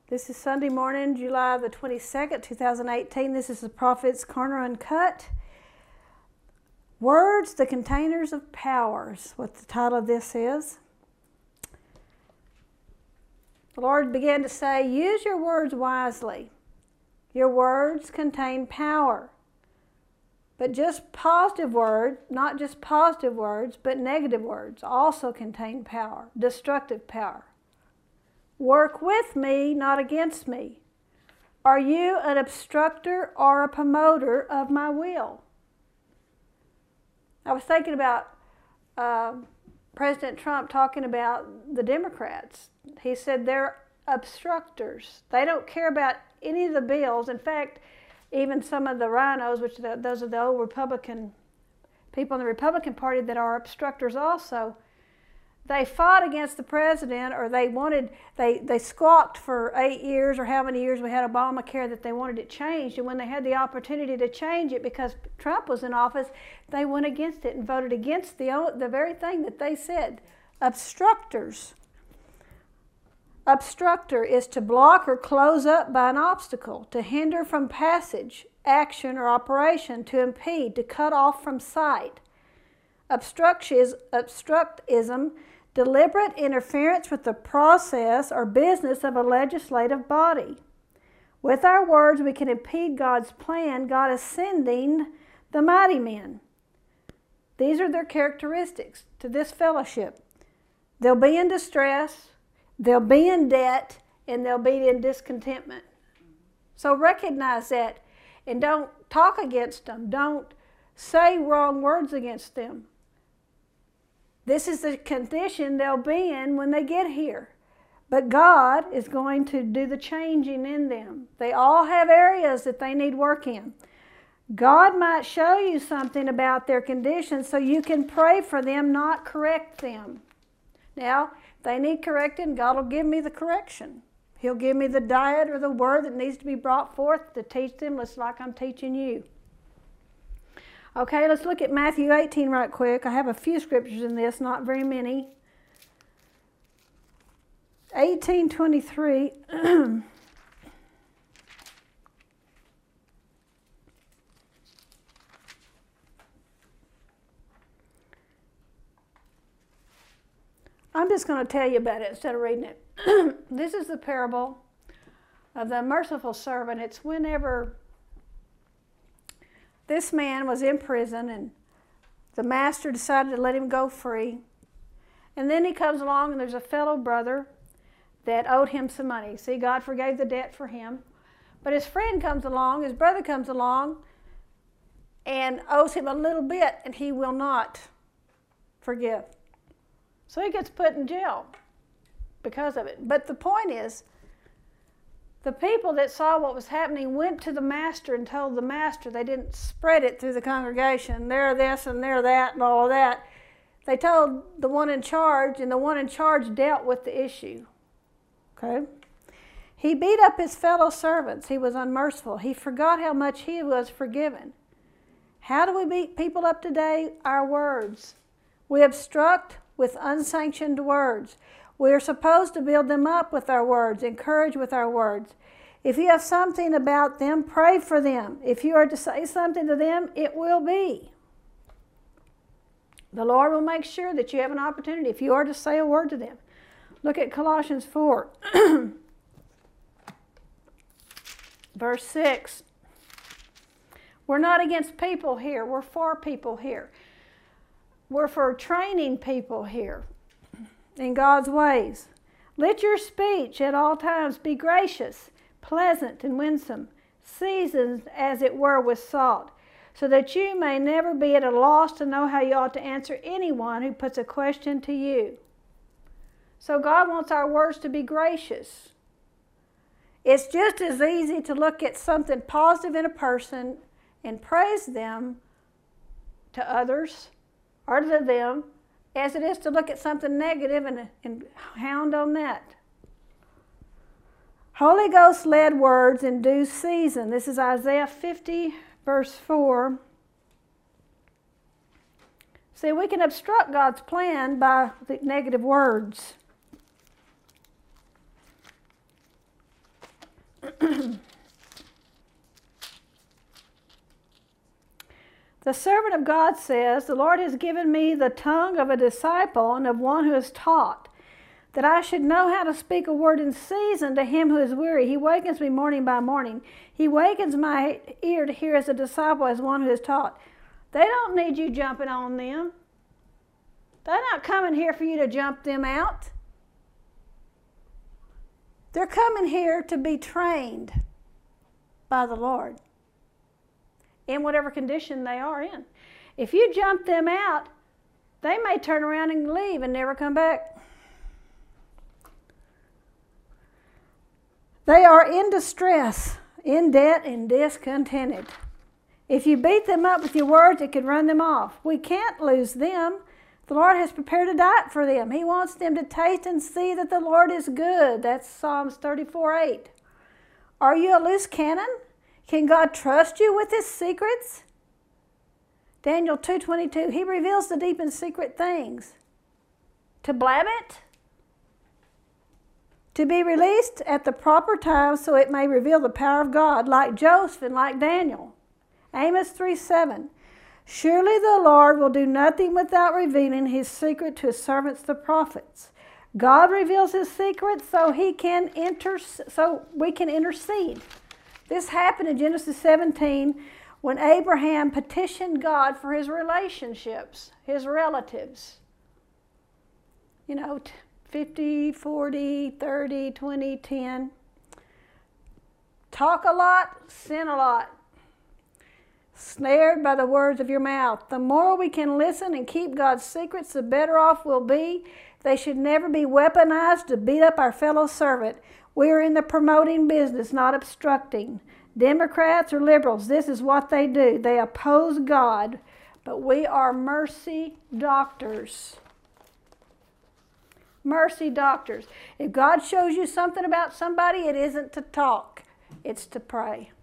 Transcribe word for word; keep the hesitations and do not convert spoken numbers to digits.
This is Sunday morning, July the twenty-second, two thousand eighteen. This is the Prophet's Corner Uncut. Words, the containers of power is what the title of this is. The Lord began to say, use your words wisely. Your words contain power. But just positive words, not just positive words, but negative words also contain power, destructive power. Work with me, not against me. Are you an obstructor or a promoter of my will? I was thinking about uh, President Trump talking about the Democrats. He said they're obstructors. They don't care about any of the bills. In fact, even some of the rhinos, which the, those are the old Republican people in the Republican Party that are obstructors also, they fought against the president, or they wanted, they, they squawked for eight years or how many years we had Obamacare that they wanted it changed. And when they had the opportunity to change it because Trump was in office, they went against it and voted against the, the very thing that they said. Obstructors. Obstructor is to block or close up by an obstacle, to hinder from passage, action, or operation, to impede, to cut off from sight. Obstructism, deliberate interference with the process or business of a legislative body. With our words, we can impede God's plan. God is sending the mighty men. These are their characteristics to this fellowship. They'll be in distress, they'll be in debt, and they'll be in discontentment. So recognize that and don't talk against them. Don't say wrong words against them. This is the condition they'll be in when they get here. But God is going to do the changing in them. They all have areas that they need work in. God might show you something about their condition so you can pray for them, not correct them. Now, if they need correcting, God will give me the correction. He'll give me the diet or the word that needs to be brought forth to teach them, just like I'm teaching you. Okay, let's look at Matthew eighteen right quick. I have a few scriptures in this, not very many. eighteen twenty-three. I'm just going to tell you about it instead of reading it. This is the parable of the merciful servant. It's whenever this man was in prison and the master decided to let him go free. And then he comes along and there's a fellow brother that owed him some money. See, God forgave the debt for him. But his friend comes along, his brother comes along and owes him a little bit, and he will not forgive. So he gets put in jail because of it. But the point is, the people that saw what was happening went to the master and told the master. They didn't spread it through the congregation. They're this and they're that and all of that. They told the one in charge, and the one in charge dealt with the issue. Okay? He beat up his fellow servants. He was unmerciful. He forgot how much he was forgiven. How do we beat people up today? Our words. We obstruct with unsanctioned words. We are supposed to build them up with our words, encourage with our words. If you have something about them, pray for them. If you are to say something to them, it will be. The Lord will make sure that you have an opportunity if you are to say a word to them. Look at Colossians four, verse six. We're not against people here. We're for people here. We're for training people here in God's ways. Let your speech at all times be gracious, pleasant, and winsome, seasoned as it were with salt, so that you may never be at a loss to know how you ought to answer anyone who puts a question to you. So God wants our words to be gracious. It's just as easy to look at something positive in a person and praise them to others or to them as it is to look at something negative and, and hound on that. Holy Ghost led words in due season. This is Isaiah fifty, verse four. See, we can obstruct God's plan by the negative words. The servant of God says, the Lord has given me the tongue of a disciple and of one who is taught, that I should know how to speak a word in season to him who is weary. He wakens me morning by morning. He wakens my ear to hear as a disciple, as one who is taught. They don't need you jumping on them. They're not coming here for you to jump them out. They're coming here to be trained by the Lord in whatever condition they are in. If you jump them out, they may turn around and leave and never come back. They are in distress, in debt, and discontented. If you beat them up with your words, it could run them off. We can't lose them. The Lord has prepared a diet for them. He wants them to taste and see that the Lord is good. That's Psalms thirty-four eight. Are you a loose cannon? Can God trust you with his secrets? Daniel two twenty-two, he reveals the deep and secret things. To blab it? To be released at the proper time so it may reveal the power of God, like Joseph and like Daniel. Amos three seven. Surely the Lord will do nothing without revealing his secret to his servants the prophets. God reveals his secret so he can inter so we can intercede. This happened in Genesis seventeen when Abraham petitioned God for his relationships, his relatives. You know, fifty, forty, thirty, twenty, ten. Talk a lot, sin a lot. Snared by the words of your mouth. The more we can listen and keep God's secrets, the better off we'll be. They should never be weaponized to beat up our fellow servant. We are in the promoting business, not obstructing. Democrats or liberals, this is what they do. They oppose God, but we are mercy doctors. Mercy doctors. If God shows you something about somebody, it isn't to talk, it's to pray.